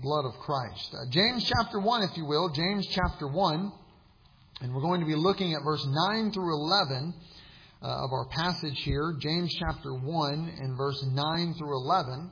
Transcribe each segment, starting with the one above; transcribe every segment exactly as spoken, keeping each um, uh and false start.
blood of Christ. Uh, James chapter one, if you will. James chapter one. And we're going to be looking at verse nine through eleven uh, of our passage here. James chapter one and verse nine through eleven.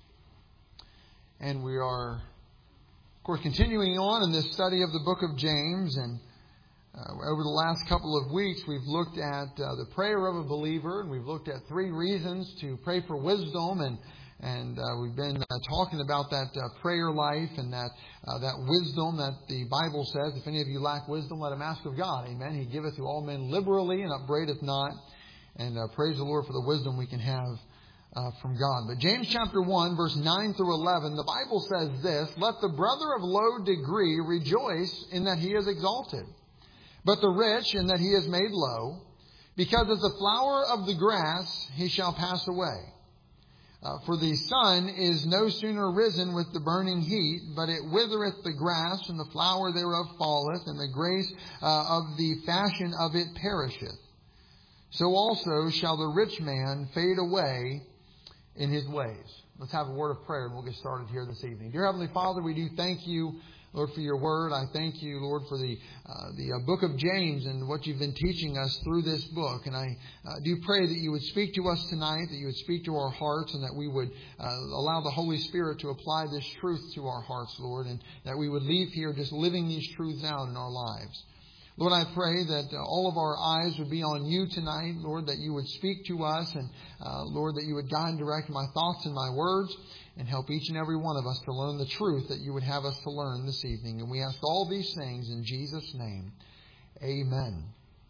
And we are, of course, continuing on in this study of the book of James. And uh, over the last couple of weeks, we've looked at uh, the prayer of a believer. And we've looked at three reasons to pray for wisdom. And And uh, we've been uh, talking about that uh, prayer life and that uh, that wisdom that the Bible says, if any of you lack wisdom, let him ask of God. Amen. He giveth to all men liberally and upbraideth not. And uh, praise the Lord for the wisdom we can have uh, from God. But James chapter one, verse nine through eleven, the Bible says this: Let the brother of low degree rejoice in that he is exalted, but the rich in that he is made low, because as the flower of the grass he shall pass away. Uh, for the sun is no sooner risen with the burning heat, but it withereth the grass, and the flower thereof falleth, and the grace uh, of the fashion of it perisheth. So also shall the rich man fade away in his ways. Let's have a word of prayer, and we'll get started here this evening. Dear Heavenly Father, we do thank you, Lord, for your word. I thank you, Lord, for the uh, the uh, book of James and what you've been teaching us through this book. And I uh, do pray that you would speak to us tonight, that you would speak to our hearts, and that we would uh, allow the Holy Spirit to apply this truth to our hearts, Lord, and that we would leave here just living these truths out in our lives. Lord, I pray that uh, all of our eyes would be on you tonight, Lord, that you would speak to us, and uh, Lord, that you would guide and direct my thoughts and my words, and help each and every one of us to learn the truth that you would have us to learn this evening. And we ask all these things in Jesus' name. Amen.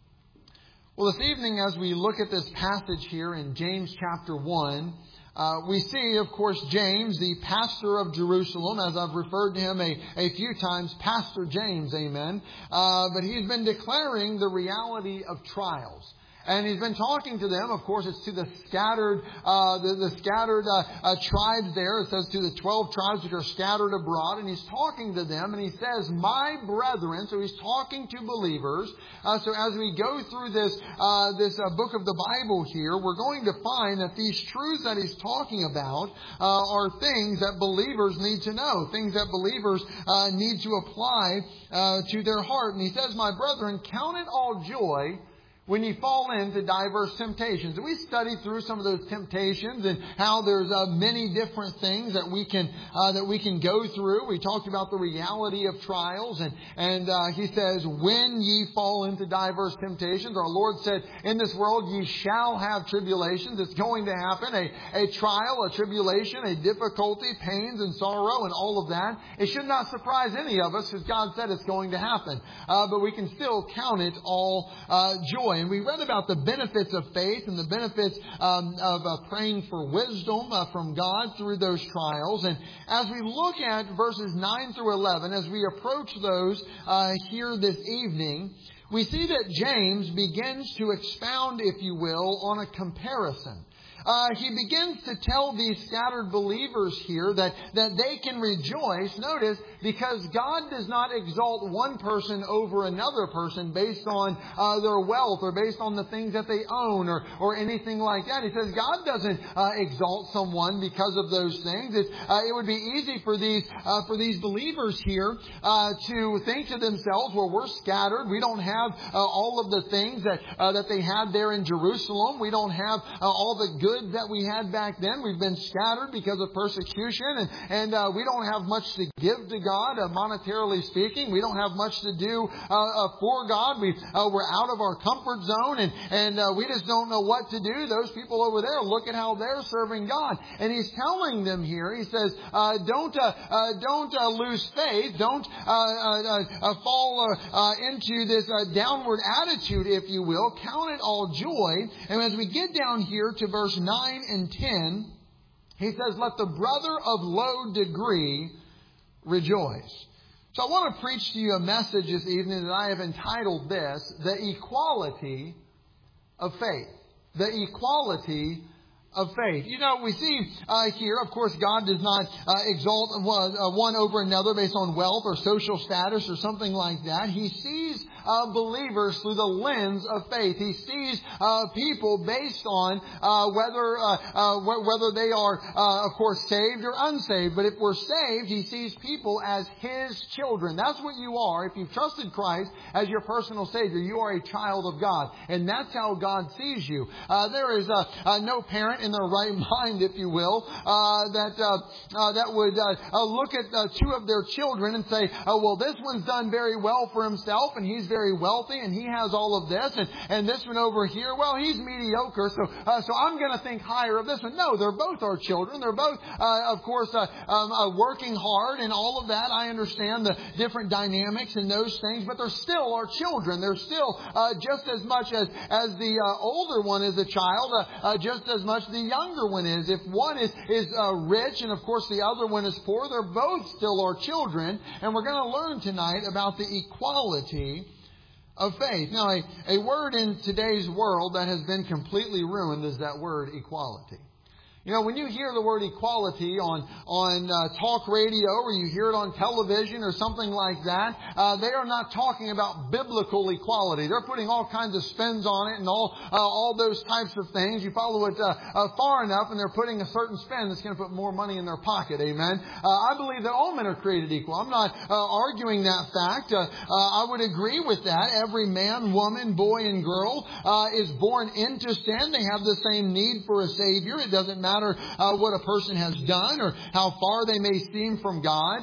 Well, this evening, as we look at this passage here in James chapter one, uh, we see, of course, James, the pastor of Jerusalem, as I've referred to him a, a few times, Pastor James, amen. Uh, but he's been declaring the reality of trials. And he's been talking to them. Of course, it's to the scattered, uh, the, the scattered uh, uh, tribes there. It says to the twelve tribes which are scattered abroad. And he's talking to them, and he says, "My brethren." So he's talking to believers. Uh, so as we go through this uh, this uh, book of the Bible here, we're going to find that these truths that he's talking about uh, are things that believers need to know, things that believers uh, need to apply uh, to their heart. And he says, "My brethren, count it all joy when you fall into diverse temptations." And we studied through some of those temptations and how there's uh, many different things that we can uh, that we can go through. We talked about the reality of trials, and and uh, he says, "When ye fall into diverse temptations," our Lord said, "In this world ye shall have tribulations." It's going to happen, a a trial, a tribulation, a difficulty, pains and sorrow, and all of that. It should not surprise any of us, because God said it's going to happen. Uh, but we can still count it all uh, joy. And we read about the benefits of faith and the benefits um, of uh, praying for wisdom uh, from God through those trials. And as we look at verses nine through eleven, as we approach those uh, here this evening, we see that James begins to expound, if you will, on a comparison. Uh, he begins to tell these scattered believers here that, that they can rejoice, notice, because God does not exalt one person over another person based on uh, their wealth or based on the things that they own or, or anything like that. He says God doesn't uh, exalt someone because of those things. It's, uh, it would be easy for these uh, for these believers here uh, to think to themselves, well, we're scattered. We don't have uh, all of the things that uh, that they had there in Jerusalem. We don't have uh, all the good that we had back then. We've been scattered because of persecution, and, and uh, we don't have much to give to God, uh, monetarily speaking. We don't have much to do uh, uh, for God. We, uh, we're out of our comfort zone, and, and uh, we just don't know what to do. Those people over there, look at how they're serving God. And he's telling them here, he says, uh, don't uh, uh, don't uh, lose faith. Don't uh, uh, uh, fall uh, uh, into this uh, downward attitude, if you will. Count it all joy. And as we get down here to verse nine and ten, he says, "Let the brother of low degree rejoice." So I want to preach to you a message this evening that I have entitled this, "The Equality of Faith." The equality of faith. You know, we see uh, here, of course, God does not uh, exalt one, uh, one over another based on wealth or social status or something like that. He sees uh, believers through the lens of faith. He sees uh, people based on uh, whether uh, uh, wh- whether they are, uh, of course, saved or unsaved. But if we're saved, He sees people as His children. That's what you are. If you've trusted Christ as your personal Savior, you are a child of God. And that's how God sees you. Uh, there is uh, uh, no parent in their right mind, if you will, uh, that uh, uh, that would uh, uh, look at uh, two of their children and say, oh, well, this one's done very well for himself, and he's very wealthy, and he has all of this, and, and this one over here, well, he's mediocre, so uh, so I'm going to think higher of this one. No, they're both our children. They're both, uh, of course, uh, um, uh, working hard and all of that. I understand the different dynamics and those things, but they're still our children. They're still uh, just as much as, as the uh, older one is a child, uh, uh, just as much the younger one is. If one is, is uh, rich and of course the other one is poor, they're both still our children. And we're going to learn tonight about the equality of faith. Now, a, a word in today's world that has been completely ruined is that word equality. You know, when you hear the word equality on on uh, talk radio, or you hear it on television or something like that, uh, they are not talking about biblical equality. They're putting all kinds of spins on it and all uh, all those types of things. You follow it uh, uh, far enough, and they're putting a certain spin that's going to put more money in their pocket. Amen. Uh, I believe that all men are created equal. I'm not uh, arguing that fact. Uh, uh, I would agree with that. Every man, woman, boy, and girl uh, is born into sin. They have the same need for a Savior. It doesn't matter Uh, what a person has done or how far they may seem from God.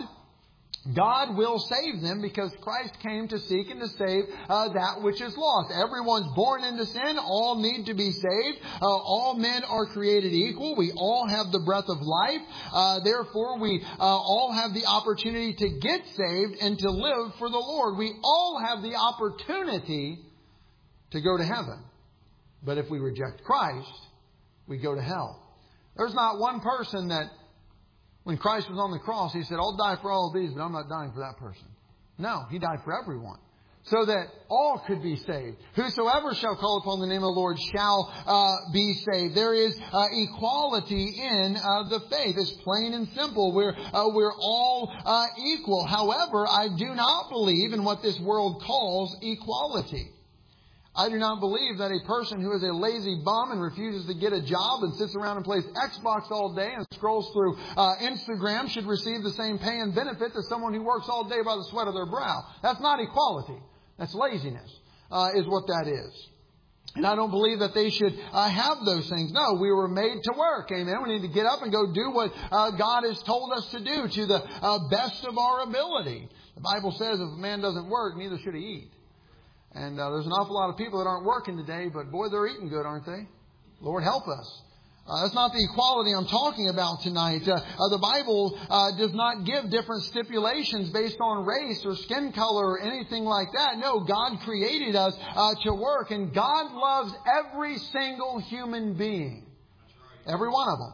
God will save them because Christ came to seek and to save uh, that which is lost. Everyone's born into sin. All need to be saved. Uh, all men are created equal. We all have the breath of life. Uh, therefore, we uh, all have the opportunity to get saved and to live for the Lord. We all have the opportunity to go to heaven. But if we reject Christ, we go to hell. There's not one person that, when Christ was on the cross, He said, I'll die for all of these, but I'm not dying for that person. No, He died for everyone, so that all could be saved. Whosoever shall call upon the name of the Lord shall uh, be saved. There is uh, equality in uh, the faith. It's plain and simple. We're, uh, we're all uh, equal. However, I do not believe in what this world calls equality. I do not believe that a person who is a lazy bum and refuses to get a job and sits around and plays Xbox all day and scrolls through uh, Instagram should receive the same pay and benefit as someone who works all day by the sweat of their brow. That's not equality. That's laziness, uh, is what that is. And I don't believe that they should uh, have those things. No, we were made to work. Amen. We need to get up and go do what uh, God has told us to do to the uh, best of our ability. The Bible says if a man doesn't work, neither should he eat. And uh, there's an awful lot of people that aren't working today, but boy, they're eating good, aren't they? Lord, help us. Uh, that's not the equality I'm talking about tonight. Uh, uh, the Bible uh, does not give different stipulations based on race or skin color or anything like that. No, God created us uh, to work, and God loves every single human being. Every one of them.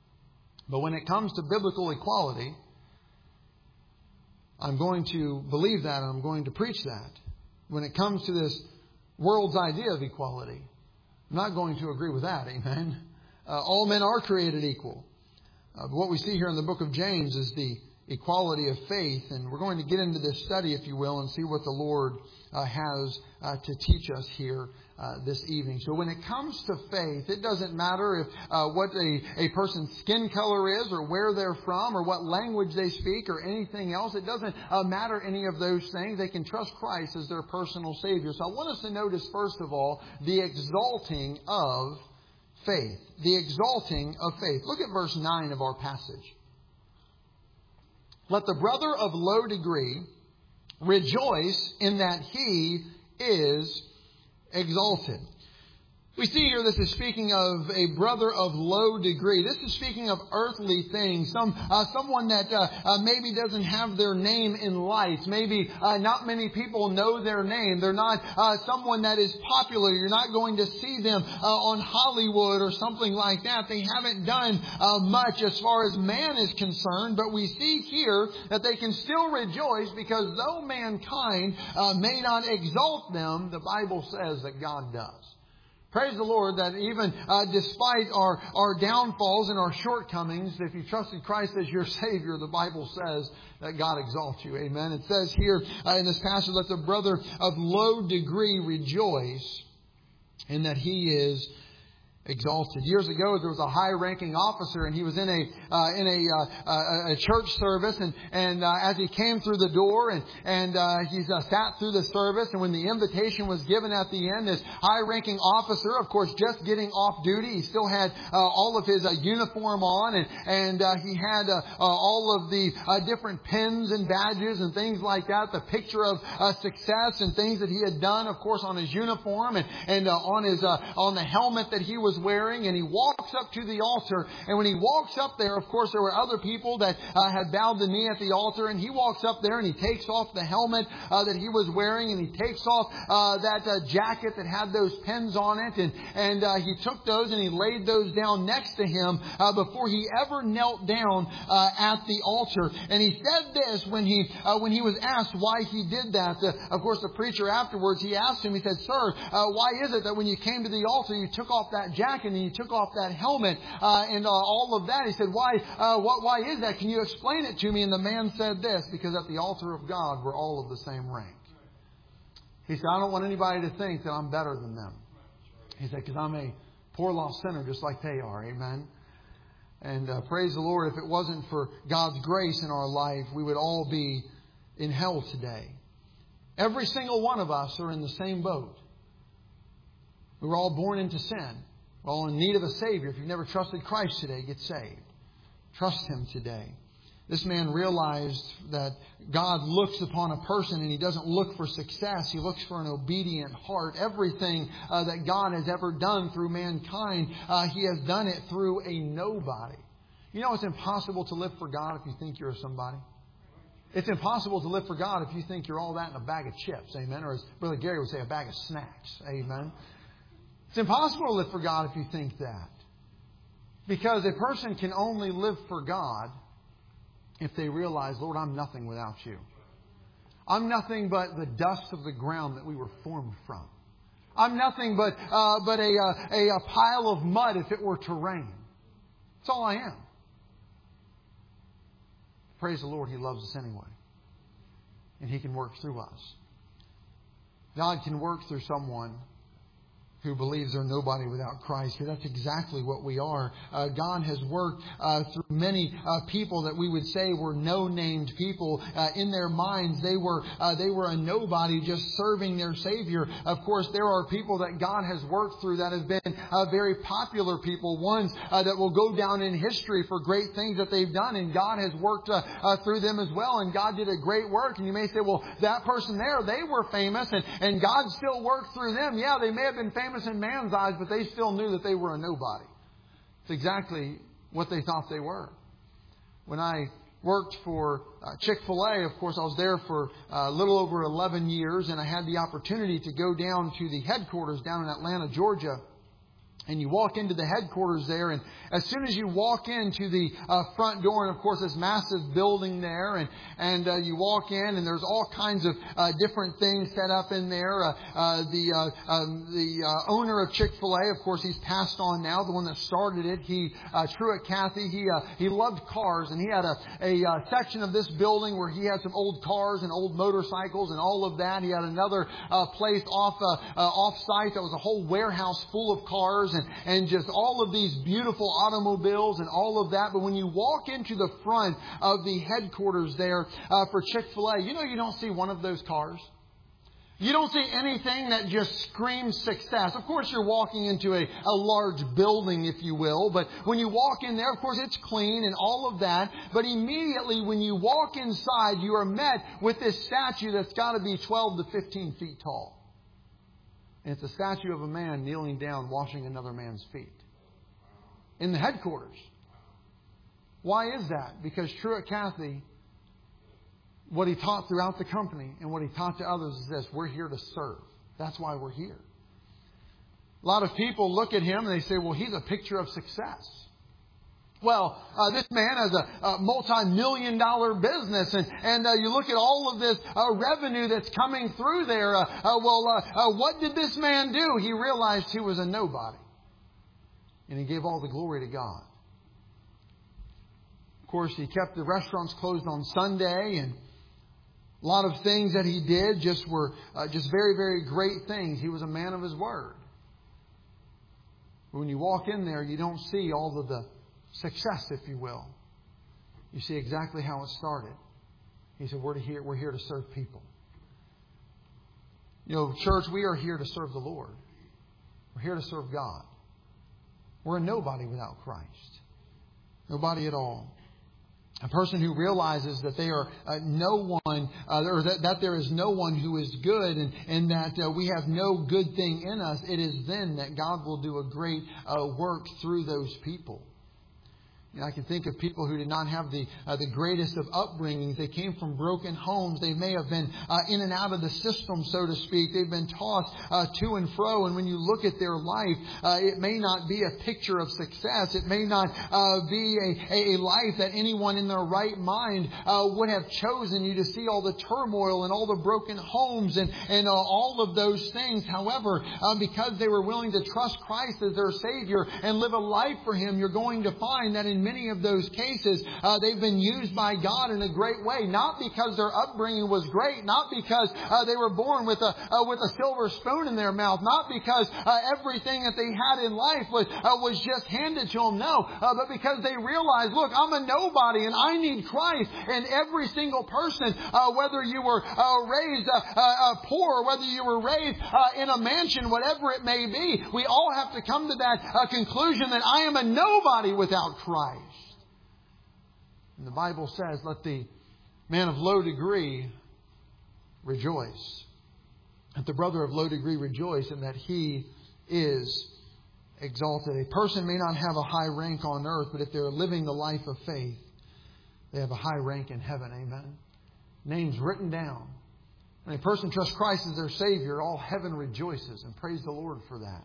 But when it comes to biblical equality, I'm going to believe that and I'm going to preach that. When it comes to this world's idea of equality, I'm not going to agree with that. Amen. Uh, all men are created equal. Uh, but what we see here in the book of James is the equality of faith. And we're going to get into this study, if you will, and see what the Lord uh, has uh, to teach us here uh, this evening. So when it comes to faith, it doesn't matter if uh, what a, a person's skin color is or where they're from or what language they speak or anything else. It doesn't uh, matter any of those things. They can trust Christ as their personal Savior. So I want us to notice, first of all, the exalting of faith. The exalting of faith. Look at verse nine of our passage. Let the brother of low degree rejoice in that he is exalted. We see here this is speaking of a brother of low degree. This is speaking of earthly things. Some uh, someone that uh, uh, maybe doesn't have their name in lights. Maybe uh, not many people know their name. They're not uh, someone that is popular. You're not going to see them uh, on Hollywood or something like that. They haven't done uh, much as far as man is concerned. But we see here that they can still rejoice because though mankind uh, may not exalt them, the Bible says that God does. Praise the Lord that even uh, despite our, our downfalls and our shortcomings, if you trusted Christ as your Savior, the Bible says that God exalts you. Amen. It says here uh, in this passage, let the brother of low degree rejoice in that he is exalted. Years ago, there was a high-ranking officer, and he was in a uh, in a, uh, a church service, and and uh, as he came through the door, and and uh, he uh, sat through the service, and when the invitation was given at the end, this high-ranking officer, of course, just getting off duty, he still had uh, all of his uh, uniform on, and and uh, he had uh, uh, all of the uh, different pins and badges and things like that, the picture of uh, success and things that he had done, of course, on his uniform and and uh, on his uh, on the helmet that he was wearing, and he walks up to the altar, and when he walks up there, of course there were other people that uh, had bowed the knee at the altar, and he walks up there and he takes off the helmet uh, that he was wearing, and he takes off uh, that uh, jacket that had those pins on it, and and uh, he took those and he laid those down next to him uh, before he ever knelt down uh, at the altar. And he said this when he uh, when he was asked why he did that. Uh, of course, the preacher afterwards, he asked him, he said, "Sir, uh, why is it that when you came to the altar you took off that jacket and he took off that helmet uh, and uh, all of that?" He said, why, uh, what, why is that? Can you explain it to me? And the man said this: because at the altar of God, we're all of the same rank. He said, I don't want anybody to think that I'm better than them. He said, because I'm a poor lost sinner just like they are. Amen. And uh, praise the Lord, if it wasn't for God's grace in our life, we would all be in hell today. Every single one of us are in the same boat. We were all born into sin. We're all in need of a Savior. If you've never trusted Christ today, get saved. Trust Him today. This man realized that God looks upon a person and He doesn't look for success. He looks for an obedient heart. Everything uh, that God has ever done through mankind, uh, He has done it through a nobody. You know, it's impossible to live for God if you think you're somebody. It's impossible to live for God if you think you're all that in a bag of chips. Amen. Or as Brother Gary would say, a bag of snacks. Amen. It's impossible to live for God if you think that. Because a person can only live for God if they realize, Lord, I'm nothing without You. I'm nothing but the dust of the ground that we were formed from. I'm nothing but uh, but a, a, a pile of mud if it were to rain. That's all I am. Praise the Lord, He loves us anyway. And He can work through us. God can work through someone who believes they're nobody without Christ. But that's exactly what we are. Uh, God has worked uh, through many uh, people that we would say were no-named people. Uh, in their minds, they were uh, they were a nobody just serving their Savior. Of course, there are people that God has worked through that have been uh, very popular people, ones uh, that will go down in history for great things that they've done, and God has worked uh, uh, through them as well, and God did a great work. And you may say, well, that person there, they were famous, and, and God still worked through them. Yeah, they may have been famous in man's eyes, but they still knew that they were a nobody. It's exactly what they thought they were. When I worked for uh, Chick-fil-A, of course, I was there for a little over eleven years, and I had the opportunity to go down to the headquarters down in Atlanta, Georgia. And you walk into the headquarters there, and as soon as you walk into the uh, front door, and of course this massive building there, and and uh, you walk in, and there's all kinds of uh, different things set up in there. Uh, uh, the uh, um, the uh, owner of Chick-fil-A, of course, he's passed on now. The one that started it, he uh, Truett Cathy, he uh, he loved cars, and he had a a uh, section of this building where he had some old cars and old motorcycles and all of that. He had another uh, place off uh, uh, off site that was a whole warehouse full of cars. And, and just all of these beautiful automobiles and all of that. But when you walk into the front of the headquarters there uh, for Chick-fil-A, you know you don't see one of those cars. You don't see anything that just screams success. Of course, you're walking into a, a large building, if you will. But when you walk in there, of course, it's clean and all of that. But immediately when you walk inside, you are met with this statue that's got to be twelve to fifteen feet tall. And it's a statue of a man kneeling down, washing another man's feet. In the headquarters. Why is that? Because Truett Cathy, what he taught throughout the company and what he taught to others is this: we're here to serve. That's why we're here. A lot of people look at him and they say, well, he's a picture of success. Well, uh, this man has a, a multi-million dollar business, and, and uh, you look at all of this uh, revenue that's coming through there. Uh, uh, well, uh, uh, what did this man do? He realized he was a nobody. And he gave all the glory to God. Of course, he kept the restaurants closed on Sunday, and a lot of things that he did just were uh, just very, very great things. He was a man of his word. But when you walk in there, you don't see all of the success, if you will. You see exactly how it started. He said, we're here, we're here to serve people. You know, church, we are here to serve the Lord. We're here to serve God. We're a nobody without Christ. Nobody at all. A person who realizes that they are uh, no one, uh, or that, that there is no one who is good, and, and that uh, we have no good thing in us, it is then that God will do a great uh, work through those people. You know, I can think of people who did not have the uh, the greatest of upbringings. They came from broken homes. They may have been uh, in and out of the system, so to speak. They've been tossed uh, to and fro. And when you look at their life, uh, it may not be a picture of success. It may not uh, be a, a life that anyone in their right mind uh, would have chosen. You to see all the turmoil and all the broken homes and, and uh, all of those things. However, uh, because they were willing to trust Christ as their Savior and live a life for Him, you're going to find that in many of those cases, uh, they've been used by God in a great way. Not because their upbringing was great, not because uh, they were born with a uh, with a silver spoon in their mouth, not because uh, everything that they had in life was uh, was just handed to them. No, uh, but because they realized, look, I'm a nobody and I need Christ. And every single person, uh, whether you were uh, raised uh, uh, poor, or whether you were raised uh, in a mansion, whatever it may be, we all have to come to that uh, conclusion that I am a nobody without Christ. And the Bible says, let the man of low degree rejoice. Let the brother of low degree rejoice in that he is exalted. A person may not have a high rank on earth, but if they're living the life of faith, they have a high rank in heaven. Amen. Names written down. When a person trusts Christ as their Savior, all heaven rejoices, and praise the Lord for that.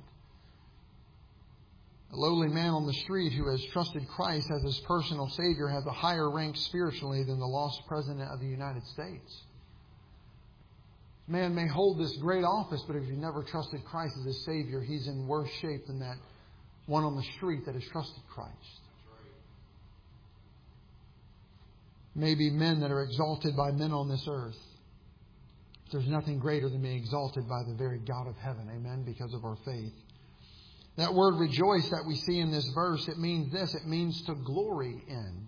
A lowly man on the street who has trusted Christ as his personal Savior has a higher rank spiritually than the lost President of the United States. Man may hold this great office, but if you've never trusted Christ as his Savior, he's in worse shape than that one on the street that has trusted Christ. Maybe men that are exalted by men on this earth. There's nothing greater than being exalted by the very God of heaven. Amen. Because of our faith. That word rejoice that we see in this verse, it means this. It means to glory in.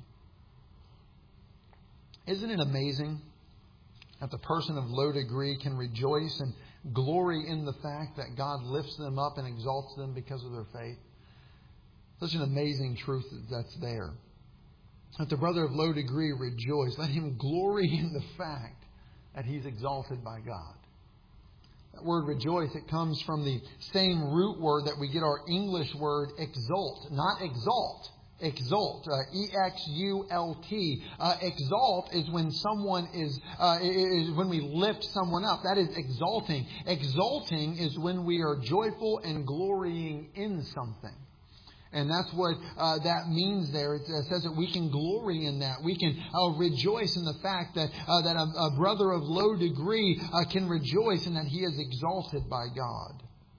Isn't it amazing that the person of low degree can rejoice and glory in the fact that God lifts them up and exalts them because of their faith? Such an amazing truth that's there. Let the brother of low degree rejoice. Let him glory in the fact that he's exalted by God. That word rejoice, it comes from the same root word that we get our English word exult. Not exalt. Exult. Uh, E X U L T. Uh, exalt is when someone is, uh, is when we lift someone up. That is exalting. Exalting is when we are joyful and glorying in something. And that's what uh, that means there. It says that we can glory in that. We can uh, rejoice in the fact that uh, that a, a brother of low degree uh, can rejoice in that he is exalted by God.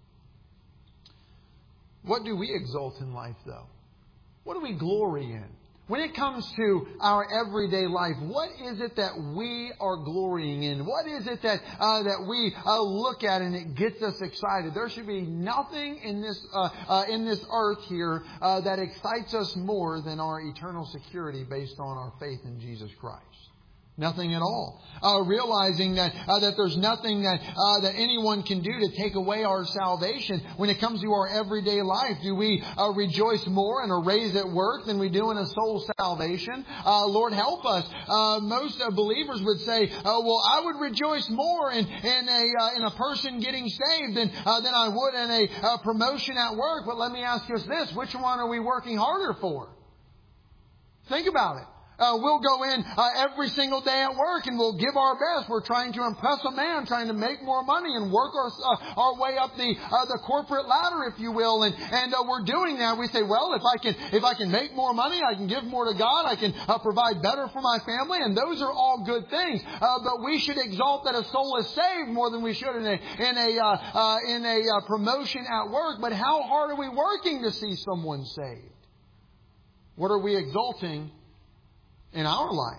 What do we exalt in life, though? What do we glory in? When it comes to our everyday life, what is it that we are glorying in? What is it that uh, that we uh, look at and it gets us excited? There should be nothing in this uh, uh, in this earth here uh, that excites us more than our eternal security based on our faith in Jesus Christ. Nothing at all. Uh, realizing that uh, that there's nothing that uh, that anyone can do to take away our salvation when it comes to our everyday life. Do we uh, rejoice more in a raise at work than we do in a soul salvation? Uh, Lord, help us. Uh, most uh, believers would say, uh, "Well, I would rejoice more in in a uh, in a person getting saved than uh, than I would in a uh, promotion at work." But let me ask you this: which one are we working harder for? Think about it. Uh, we'll go in uh, every single day at work and we'll give our best. We're trying to impress a man, trying to make more money and work our, uh, our way up the uh, the corporate ladder, if you will. And and uh, we're doing that. We say, well, if I can if I can make more money, I can give more to God. I can uh, provide better for my family, and those are all good things. Uh, but we should exalt that a soul is saved more than we should in a in a uh, uh, in a uh, promotion at work. But how hard are we working to see someone saved? What are we exalting in our life?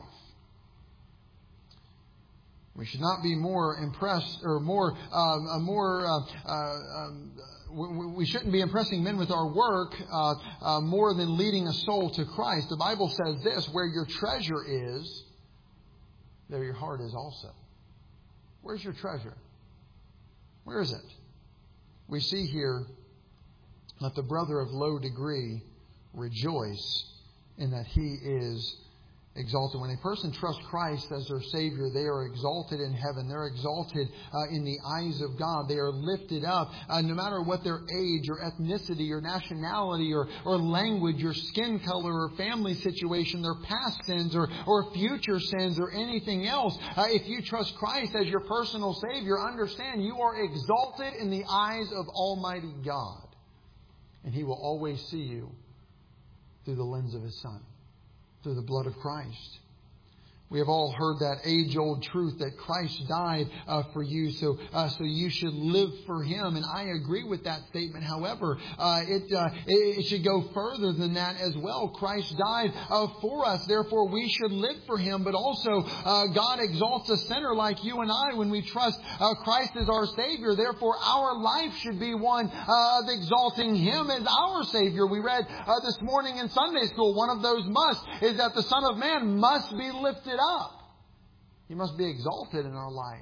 We should not be more impressed or more, um, uh, more. Uh, uh, um, we, we shouldn't be impressing men with our work uh, uh, more than leading a soul to Christ. The Bible says this: "Where your treasure is, there your heart is also." Where's your treasure? Where is it? We see here, "Let the brother of low degree rejoice in that he is exalted." When a person trusts Christ as their Savior, they are exalted in heaven. They're exalted uh, in the eyes of God. They are lifted up uh, no matter what their age or ethnicity or nationality or, or language or skin color or family situation, their past sins or, or future sins or anything else. Uh, if you trust Christ as your personal Savior, understand you are exalted in the eyes of Almighty God. And He will always see you through the lens of His Son, through the blood of Christ. We have all heard that age-old truth that Christ died uh, for you, so uh, so you should live for Him. And I agree with that statement. However, uh, it, uh, it should go further than that as well. Christ died uh, for us, therefore we should live for Him. But also, uh, God exalts a sinner like you and I when we trust uh, Christ as our Savior. Therefore, our life should be one uh, of exalting Him as our Savior. We read uh, this morning in Sunday school, one of those musts is that the Son of Man must be lifted up. He must be exalted in our life.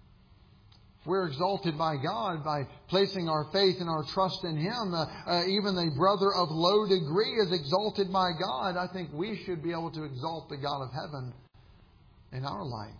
If we're exalted by God by placing our faith and our trust in Him, uh, uh, even the brother of low degree is exalted by God. I think we should be able to exalt the God of heaven in our life.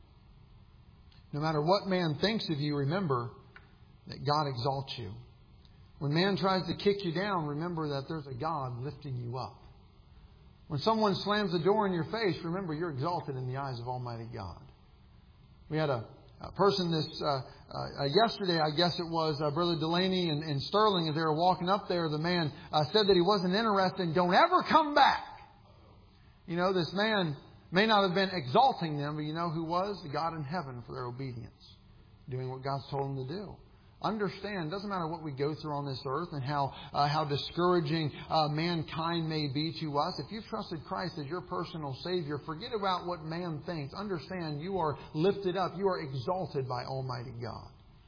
No matter what man thinks of you, remember that God exalts you. When man tries to kick you down, remember that there's a God lifting you up. When someone slams the door in your face, remember you're exalted in the eyes of Almighty God. We had a, a person this uh, uh, yesterday, I guess it was, uh, Brother Delaney and, and Sterling, as they were walking up there, the man uh, said that he wasn't interested and don't ever come back. You know, this man may not have been exalting them, but you know who was? The God in heaven for their obedience, doing what God's told them to do. Understand, it doesn't matter what we go through on this earth and how uh, how discouraging uh, mankind may be to us. If you've trusted Christ as your personal Savior, forget about what man thinks. Understand, you are lifted up. You are exalted by Almighty God.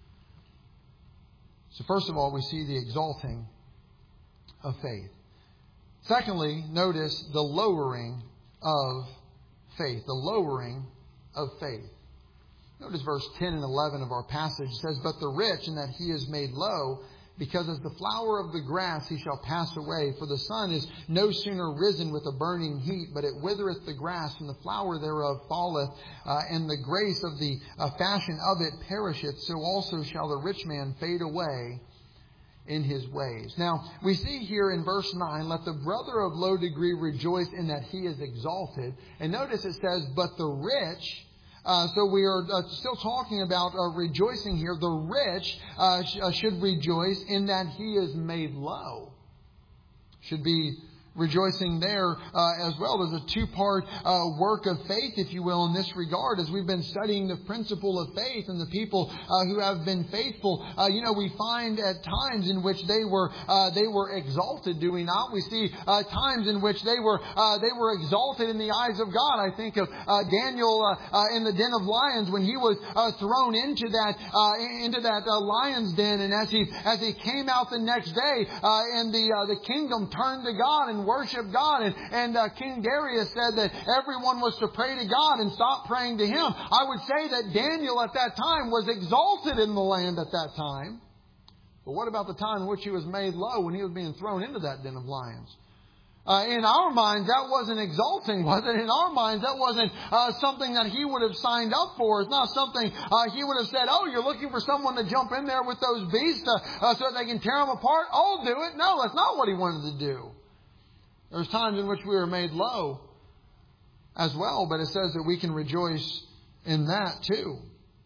So first of all, we see the exalting of faith. Secondly, notice the lowering of faith. The lowering of faith. Notice verse ten and eleven of our passage. It says, "But the rich, in that he is made low, because as the flower of the grass he shall pass away. For the sun is no sooner risen with a burning heat, but it withereth the grass, and the flower thereof falleth, uh, and the grace of the uh, fashion of it perisheth. So also shall the rich man fade away in his ways." Now, we see here in verse nine, "Let the brother of low degree rejoice in that he is exalted." And notice it says, "But the rich..." Uh, so we are uh, still talking about uh, rejoicing here. The rich uh, sh- uh, should rejoice in that he is made low. Should be rejoicing there uh, as well. There's a two-part uh, work of faith, if you will, in this regard. As we've been studying the principle of faith and the people uh, who have been faithful, uh, you know, we find at times in which they were uh, they were exalted, do we not? We see uh, times in which they were uh, they were exalted in the eyes of God. I think of uh, Daniel uh, uh, in the den of lions when he was uh, thrown into that uh, into that uh, lion's den, and as he as he came out the next day, uh, and the uh, the kingdom turned to God and worship God. And, and uh, King Darius said that everyone was to pray to God and stop praying to him. I would say that Daniel at that time was exalted in the land at that time. But what about the time in which he was made low when he was being thrown into that den of lions? Uh, in our minds, that wasn't exalting, was it? In our minds, that wasn't uh, something that he would have signed up for. It's not something uh, he would have said, "Oh, you're looking for someone to jump in there with those beasts uh, uh, so that they can tear them apart? I'll do it." No, that's not what he wanted to do. There's times in which we were made low as well, but it says that we can rejoice in that too.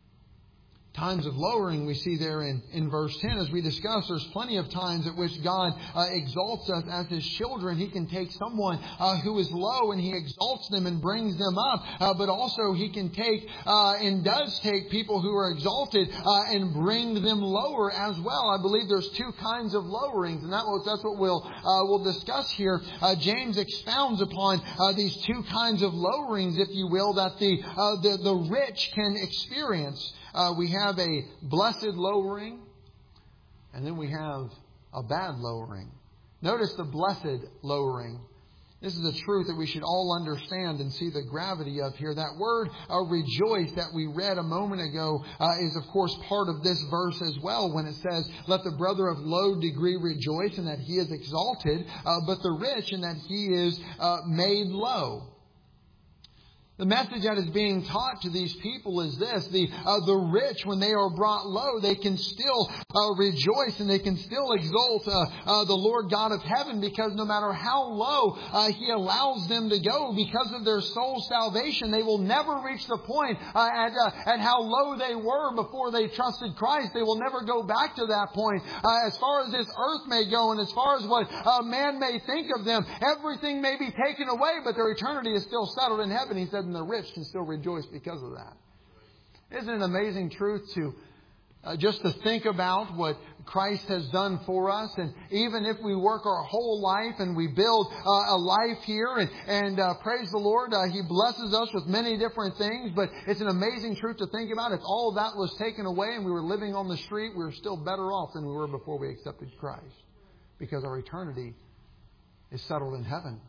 Times of lowering we see there in, in verse ten. As we discussed, there's plenty of times at which God uh, exalts us as His children. He can take someone uh, who is low and He exalts them and brings them up. Uh, but also He can take uh, and does take people who are exalted uh, and bring them lower as well. I believe there's two kinds of lowerings, and that was, that's what we'll, uh, we'll discuss here. Uh, James expounds upon uh, these two kinds of lowerings, if you will, that the, uh, the, the rich can experience. Uh, we have a blessed lowering, and then we have a bad lowering. Notice the blessed lowering. This is a truth that we should all understand and see the gravity of here. That word uh, rejoice that we read a moment ago uh, is, of course, part of this verse as well when it says, let the brother of low degree rejoice in that he is exalted, uh, but the rich in that he is uh, made low. The message that is being taught to these people is this. The uh, the rich, when they are brought low, they can still uh, rejoice and they can still exalt uh, uh, the Lord God of heaven, because no matter how low uh, He allows them to go, because of their soul salvation, they will never reach the point uh, at, uh, at how low they were before they trusted Christ. They will never go back to that point. Uh, as far as this earth may go and as far as what uh, man may think of them, everything may be taken away, but their eternity is still settled in heaven. He said, and the rich can still rejoice because of that. Isn't it an amazing truth to uh, just to think about what Christ has done for us? And even if we work our whole life and we build uh, a life here and, and uh, praise the Lord, uh, He blesses us with many different things, but it's an amazing truth to think about. If all of that was taken away and we were living on the street, we were still better off than we were before we accepted Christ, because our eternity is settled in heaven.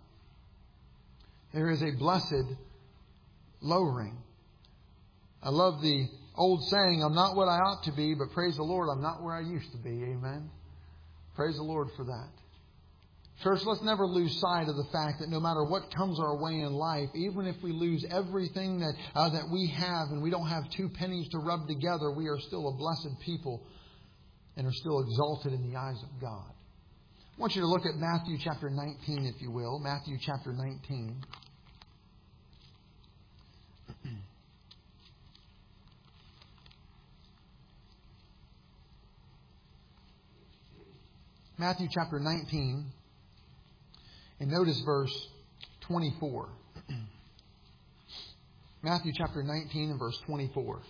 There is a blessed lowering. I love the old saying, I'm not what I ought to be, but praise the Lord, I'm not where I used to be. Amen. Praise the Lord for that. Church, let's never lose sight of the fact that no matter what comes our way in life, even if we lose everything that uh, that we have and we don't have two pennies to rub together, we are still a blessed people and are still exalted in the eyes of God. I want you to look at Matthew chapter nineteen, if you will. Matthew chapter nineteen. Matthew chapter nineteen, and notice verse twenty-four. Matthew chapter nineteen and verse twenty-four.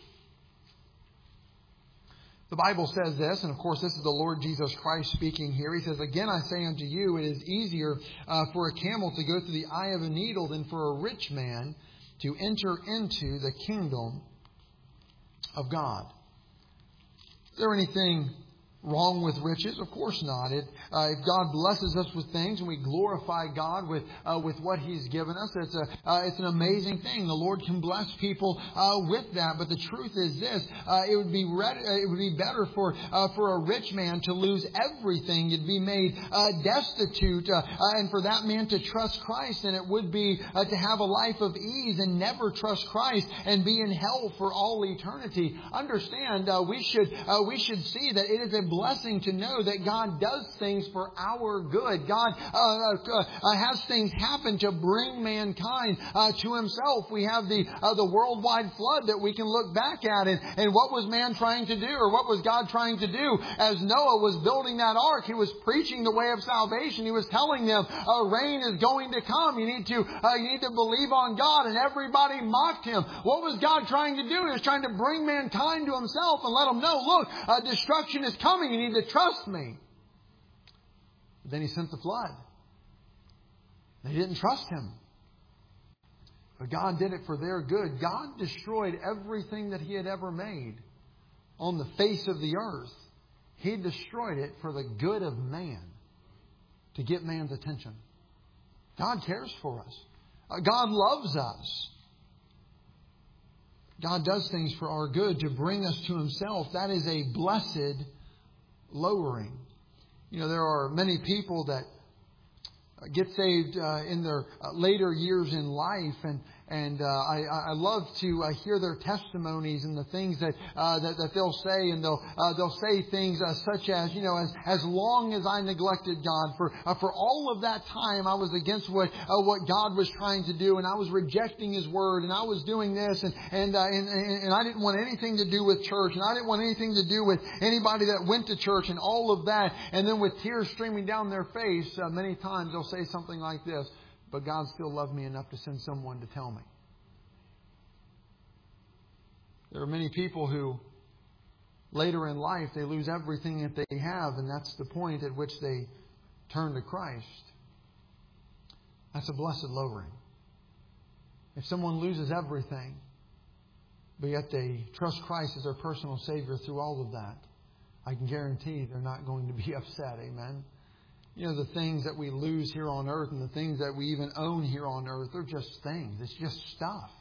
The Bible says this, and of course this is the Lord Jesus Christ speaking here. He says, again I say unto you, it is easier uh, for a camel to go through the eye of a needle than for a rich man to enter into the kingdom of God. Is there anything wrong with riches? Of course not. It, uh, if God blesses us with things and we glorify God with uh, with what He's given us, it's a uh, it's an amazing thing. The Lord can bless people uh, with that. But the truth is this: uh, it would be re- it would be better for uh, for a rich man to lose everything, and be made uh, destitute, uh, uh, and for that man to trust Christ, than it would be uh, to have a life of ease and never trust Christ and be in hell for all eternity. Understand, uh, we should uh, we should see that it is a blessing to know that God does things for our good. God uh, uh, has things happen to bring mankind uh, to Himself. We have the uh, the worldwide flood that we can look back at, and, and what was man trying to do, or what was God trying to do? As Noah was building that ark, he was preaching the way of salvation. He was telling them, uh, rain is going to come. You need to uh, you need to believe on God, and everybody mocked him. What was God trying to do? He was trying to bring mankind to Himself and let them know, look, uh, destruction is coming. You need to trust me. But then He sent the flood. They didn't trust Him. But God did it for their good. God destroyed everything that He had ever made on the face of the earth. He destroyed it for the good of man, to get man's attention. God cares for us. God loves us. God does things for our good to bring us to Himself. That is a blessed lowering. You know, there are many people that get saved uh, in their uh, later years in life, and And uh, I, I love to uh, hear their testimonies and the things that uh, that, that they'll say, and they'll uh, they'll say things uh, such as, you know, as as long as I neglected God, for uh, for all of that time I was against what uh, what God was trying to do, and I was rejecting His Word, and I was doing this, and and, uh, and and and I didn't want anything to do with church, and I didn't want anything to do with anybody that went to church, and all of that. And then with tears streaming down their face, uh, many times they'll say something like this: "But God still loved me enough to send someone to tell me." There are many people who later in life they lose everything that they have, and that's the point at which they turn to Christ. That's a blessed lowering. If someone loses everything, but yet they trust Christ as their personal Savior through all of that, I can guarantee they're not going to be upset. Amen. You know, the things that we lose here on earth and the things that we even own here on earth, they're just things. It's just stuff.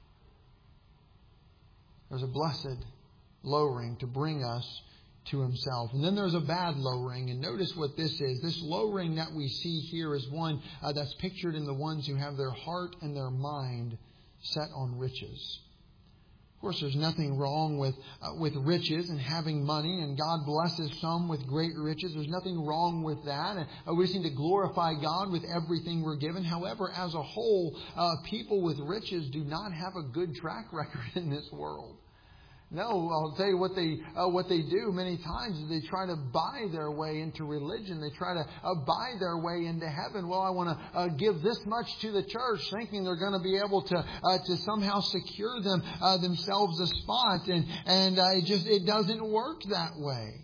There's a blessed lowering to bring us to Himself. And then there's a bad lowering. And notice what this is. This lowering that we see here is one uh, that's pictured in the ones who have their heart and their mind set on riches. Of course, there's nothing wrong with uh, with riches and having money, and God blesses some with great riches. There's nothing wrong with that. And uh, we just need to glorify God with everything we're given. However, as a whole, uh, people with riches do not have a good track record in this world. No, I'll tell you what they uh, what they do many times is they try to buy their way into religion. They try to uh, buy their way into heaven. Well, I want to uh, give this much to the church, thinking they're going to be able to uh, to somehow secure them uh, themselves a spot, and and uh, it just it doesn't work that way.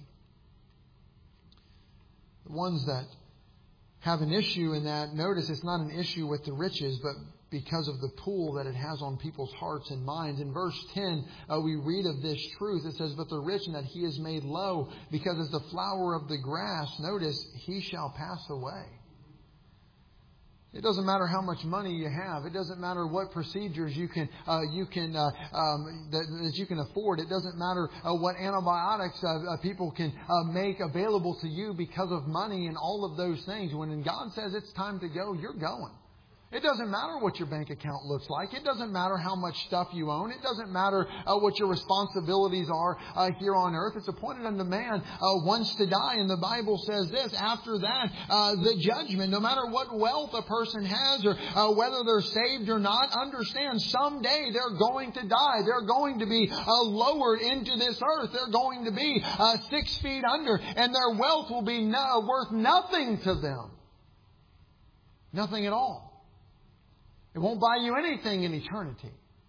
The ones that have an issue in that, notice it's not an issue with the riches, but because of the pull that it has on people's hearts and minds. In verse ten, uh, we read of this truth. It says, "But the rich, and that he is made low, because as the flower of the grass, notice, he shall pass away." It doesn't matter how much money you have. It doesn't matter what procedures you can uh, you can uh, um, that, that you can afford. It doesn't matter uh, what antibiotics uh, uh, people can uh, make available to you because of money and all of those things. When God says it's time to go, you're going. It doesn't matter what your bank account looks like. It doesn't matter how much stuff you own. It doesn't matter uh, what your responsibilities are uh, here on earth. It's appointed unto man uh, once to die. And the Bible says this: after that, uh, the judgment. No matter what wealth a person has, or uh, whether they're saved or not, understand someday they're going to die. They're going to be uh, lowered into this earth. They're going to be uh, six feet under, and their wealth will be no, worth nothing to them. Nothing at all. It won't buy you anything in eternity.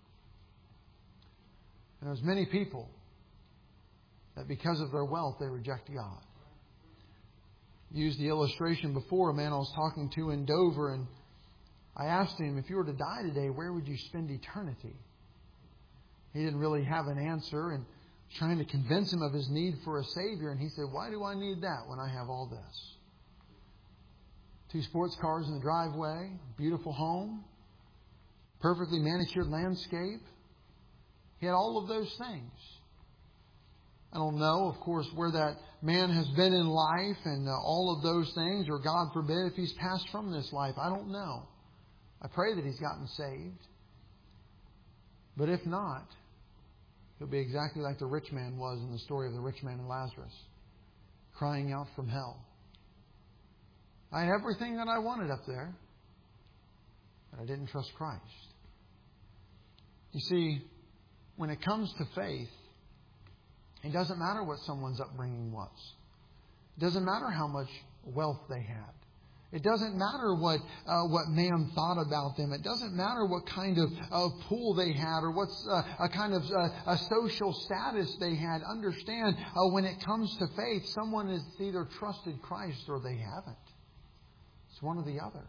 And there's many people that because of their wealth, they reject God. Used the illustration before, a man I was talking to in Dover, and I asked him, if you were to die today, where would you spend eternity? He didn't really have an answer, and trying to convince him of his need for a Savior. And he said, why do I need that when I have all this? Two sports cars in the driveway, beautiful home, perfectly manicured landscape. He had all of those things. I don't know, of course, where that man has been in life and uh, all of those things, or God forbid if he's passed from this life. I don't know. I pray that he's gotten saved. But if not, he'll be exactly like the rich man was in the story of the rich man and Lazarus, crying out from hell. I had everything that I wanted up there, but I didn't trust Christ. You see, when it comes to faith, it doesn't matter what someone's upbringing was. It doesn't matter how much wealth they had. It doesn't matter what uh, what man thought about them. It doesn't matter what kind of uh, pool they had, or what uh, a kind of uh, a social status they had. Understand, uh, when it comes to faith, someone has either trusted Christ or they haven't. It's one or the other.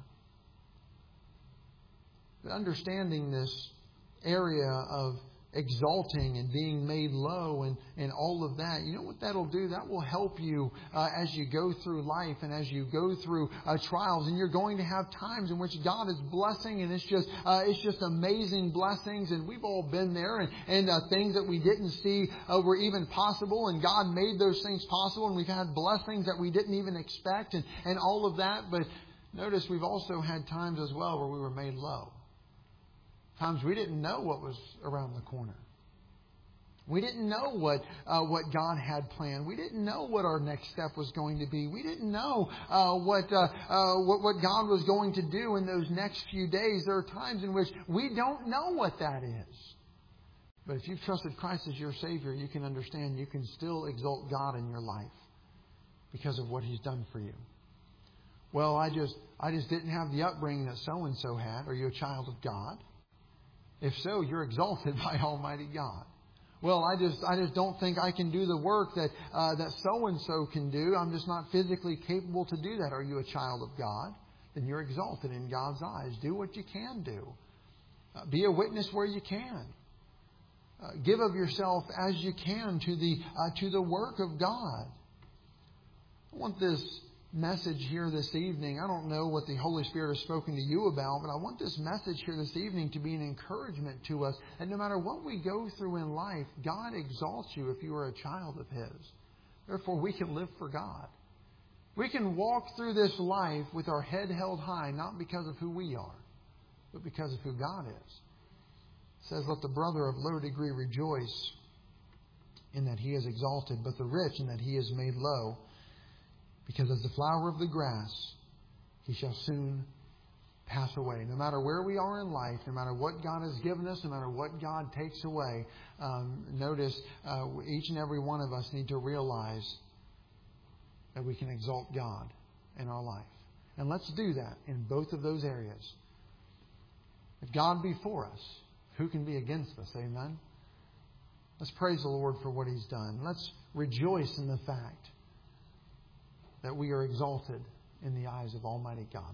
But understanding this area of exalting and being made low and, and all of that, you know what that'll do? That will help you uh, as you go through life and as you go through uh, trials. And you're going to have times in which God is blessing, and it's just uh, it's just amazing blessings. And we've all been there, and, and uh, things that we didn't see uh, were even possible, and God made those things possible, and we've had blessings that we didn't even expect, and, and all of that. But notice we've also had times as well where we were made low. Times we didn't know what was around the corner. We didn't know what uh, what God had planned. We didn't know what our next step was going to be. We didn't know uh, what, uh, uh, what what God was going to do in those next few days. There are times in which we don't know what that is. But if you've trusted Christ as your Savior, you can understand you can still exalt God in your life because of what He's done for you. Well, I just I just didn't have the upbringing that so and so had. Are you a child of God? If so, you're exalted by Almighty God. Well, I just I just don't think I can do the work that uh, that so-and-so can do. I'm just not physically capable to do that. Are you a child of God? Then you're exalted in God's eyes. Do what you can do. Uh, be a witness where you can. Uh, give of yourself as you can to the uh, to the work of God. I want this message here this evening. I don't know what the Holy Spirit has spoken to you about, but I want this message here this evening to be an encouragement to us. And no matter what we go through in life, God exalts you if you are a child of His. Therefore, we can live for God. We can walk through this life with our head held high, not because of who we are, but because of who God is. It says, let the brother of low degree rejoice in that he is exalted, but the rich in that he is made low. Because as the flower of the grass, he shall soon pass away. No matter where we are in life, no matter what God has given us, no matter what God takes away, um, notice uh, each and every one of us need to realize that we can exalt God in our life. And let's do that in both of those areas. If God be for us, who can be against us? Amen? Let's praise the Lord for what He's done. Let's rejoice in the fact that we are exalted in the eyes of Almighty God.